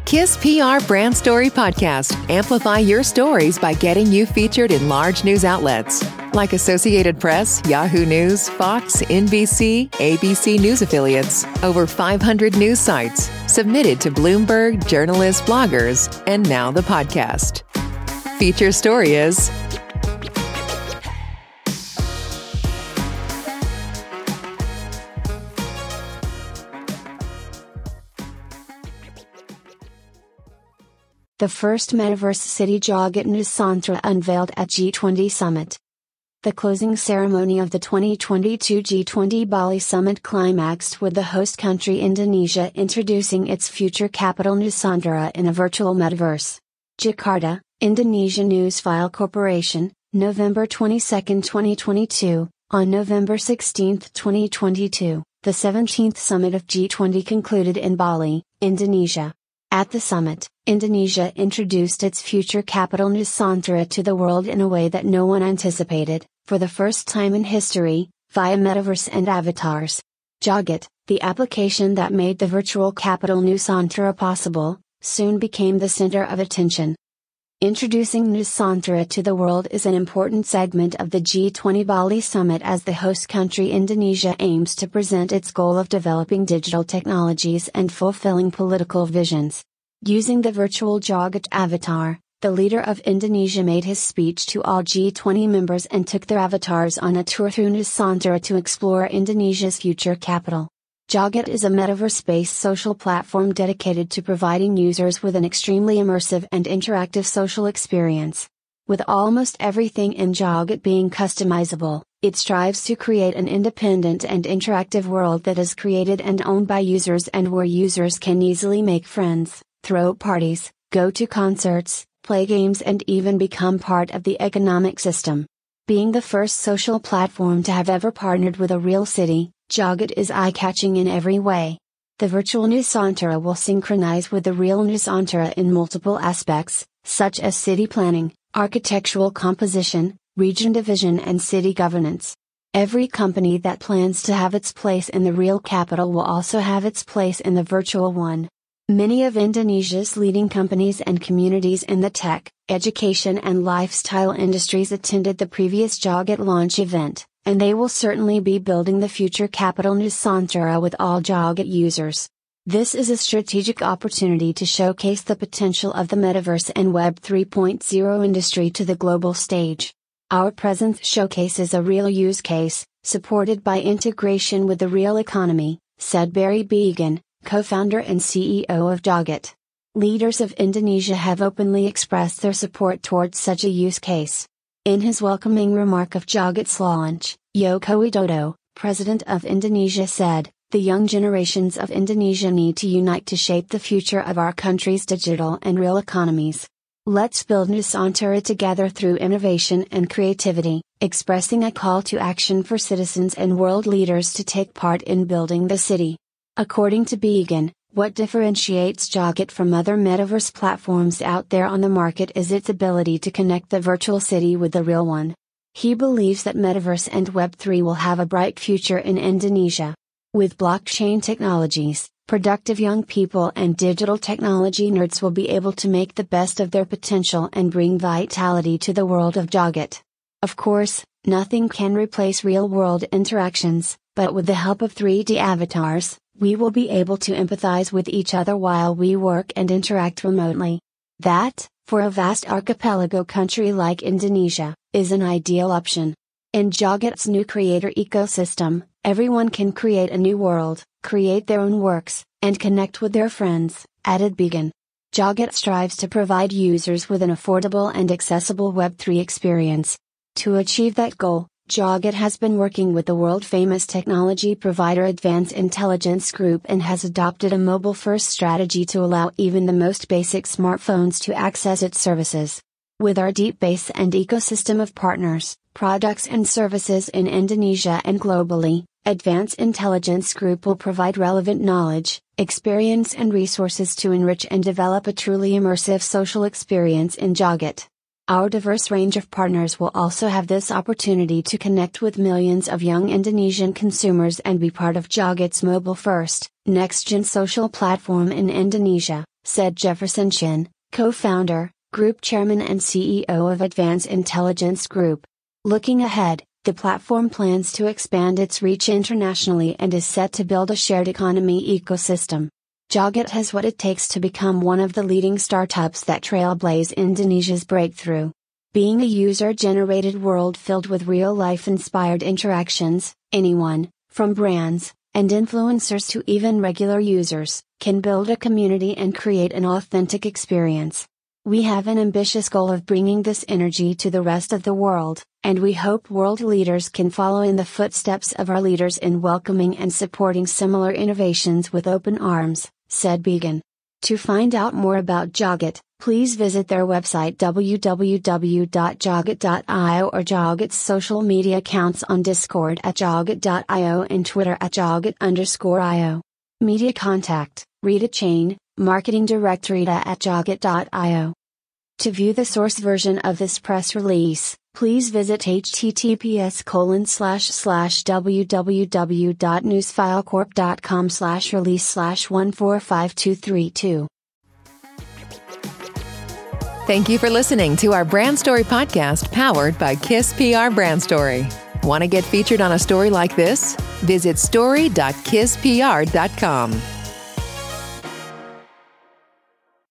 KISS PR Brand Story Podcast. Amplify your stories by getting you featured in large news outlets like Associated Press, Yahoo News, Fox, NBC, ABC News affiliates, over 500 news sites, submitted to Bloomberg, journalists, bloggers, and now the podcast. Feature story is the first Metaverse city Jogget Nusantara unveiled at G20 Summit. The closing ceremony of the 2022 G20 Bali Summit climaxed with the host country Indonesia introducing its future capital Nusantara in a virtual metaverse. Jakarta, Indonesia Newsfile Corporation, November 22, 2022. On November 16, 2022, the 17th summit of G20 concluded in Bali, Indonesia. At the summit, Indonesia introduced its future capital Nusantara to the world in a way that no one anticipated, for the first time in history, via metaverse and avatars. Jogget, the application that made the virtual capital Nusantara possible, soon became the center of attention. Introducing Nusantara to the world is an important segment of the G20 Bali Summit as the host country Indonesia aims to present its goal of developing digital technologies and fulfilling political visions. Using the virtual Jogget avatar, the leader of Indonesia made his speech to all G20 members and took their avatars on a tour through Nusantara to explore Indonesia's future capital. Jogget is a metaverse-based social platform dedicated to providing users with an extremely immersive and interactive social experience. With almost everything in Jogget being customizable, it strives to create an independent and interactive world that is created and owned by users and where users can easily make friends, throw parties, go to concerts, play games and even become part of the economic system. Being the first social platform to have ever partnered with a real city, Jogget is eye-catching in every way. The virtual Nusantara will synchronize with the real Nusantara in multiple aspects, such as city planning, architectural composition, region division and city governance. Every company that plans to have its place in the real capital will also have its place in the virtual one. Many of Indonesia's leading companies and communities in the tech, education and lifestyle industries attended the previous Jogget launch event, and they will certainly be building the future capital Nusantara with all Jogget users. This is a strategic opportunity to showcase the potential of the metaverse and Web 3.0 industry to the global stage. Our presence showcases a real use case, supported by integration with the real economy, said Barry Began, co-founder and CEO of Jogget. Leaders of Indonesia have openly expressed their support towards such a use case. In his welcoming remark of Jogget's launch, Joko Widodo, president of Indonesia said, "The young generations of Indonesia need to unite to shape the future of our country's digital and real economies. Let's build Nusantara together through innovation and creativity," expressing a call to action for citizens and world leaders to take part in building the city. According to Began, what differentiates Jogget from other metaverse platforms out there on the market is its ability to connect the virtual city with the real one. He believes that metaverse and Web3 will have a bright future in Indonesia. With blockchain technologies, productive young people and digital technology nerds will be able to make the best of their potential and bring vitality to the world of Jogget. Of course, nothing can replace real-world interactions, but with the help of 3D avatars, we will be able to empathize with each other while we work and interact remotely. That, for a vast archipelago country like Indonesia, is an ideal option. In Jogget's new creator ecosystem, everyone can create a new world, create their own works, and connect with their friends, added Began. Jogget strives to provide users with an affordable and accessible Web3 experience. To achieve that goal, Jogget has been working with the world-famous technology provider Advanced Intelligence Group and has adopted a mobile-first strategy to allow even the most basic smartphones to access its services. With our deep base and ecosystem of partners, products and services in Indonesia and globally, Advanced Intelligence Group will provide relevant knowledge, experience and resources to enrich and develop a truly immersive social experience in Jogget. Our diverse range of partners will also have this opportunity to connect with millions of young Indonesian consumers and be part of Jogget's mobile-first, next-gen social platform in Indonesia, said Jefferson Chin, co-founder, group chairman and CEO of Advanced Intelligence Group. Looking ahead, the platform plans to expand its reach internationally and is set to build a shared economy ecosystem. Joget has what it takes to become one of the leading startups that trailblaze Indonesia's breakthrough. Being a user-generated world filled with real-life inspired interactions, anyone, from brands and influencers to even regular users, can build a community and create an authentic experience. We have an ambitious goal of bringing this energy to the rest of the world, and we hope world leaders can follow in the footsteps of our leaders in welcoming and supporting similar innovations with open arms, said Began. To find out more about Joget, please visit their website www.joget.io or Joget's social media accounts on Discord at joget.io and Twitter at joget_io. Media contact, Rita Chain, Marketing Director Rita at joget.io. To view the source version of this press release, please visit https://www.newsfilecorp.com/release/145232. Thank you for listening to our Brand Story podcast powered by KISS PR Brand Story. Want to get featured on a story like this? Visit story.kisspr.com.